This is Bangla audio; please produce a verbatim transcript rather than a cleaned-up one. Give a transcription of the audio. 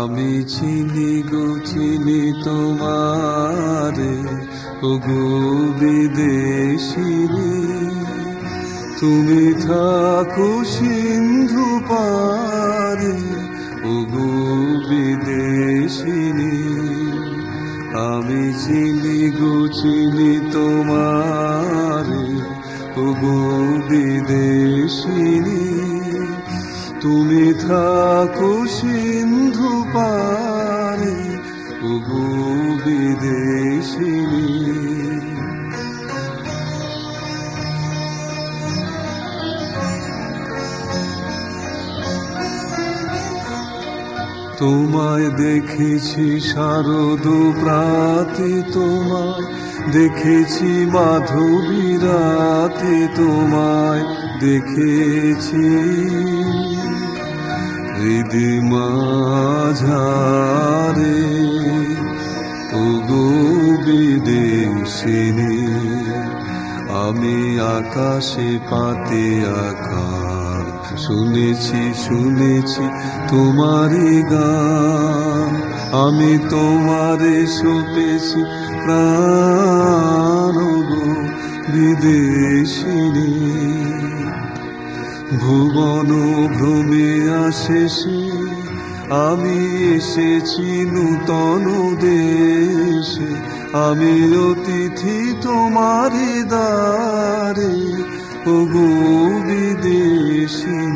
আমি চিনি গো চিনি তোমারে, ওগো বিদেশিনী। তুমি থাকো সিন্ধু পারে, ওগো বিদেশিনী। আমি চিনি গো চিনি তোমারে, ওগো বিদেশিনী। তুমি থাকো সিন্ধু পারে, ওগো বিদেশিনী। তোমায় দেখেছি শারদ প্রাতে, তোমায় দেখেছি মাধবী রাতে, তোমায় দেখেছি হৃদি মাঝারে, ওগো বিদেশিনী। আমি আকাশে পাতে আকার শুনেছি শুনেছি তোমারই গান। আমি তোমারে সপেছি প্রাণ, গো বিদেশিনী। ভুবন ভ্রমে আশেষে আমি এসেছি নূতন দেশে। আমি অতিথি তোমারি দ্বারে, ওগো বিদেশিনী।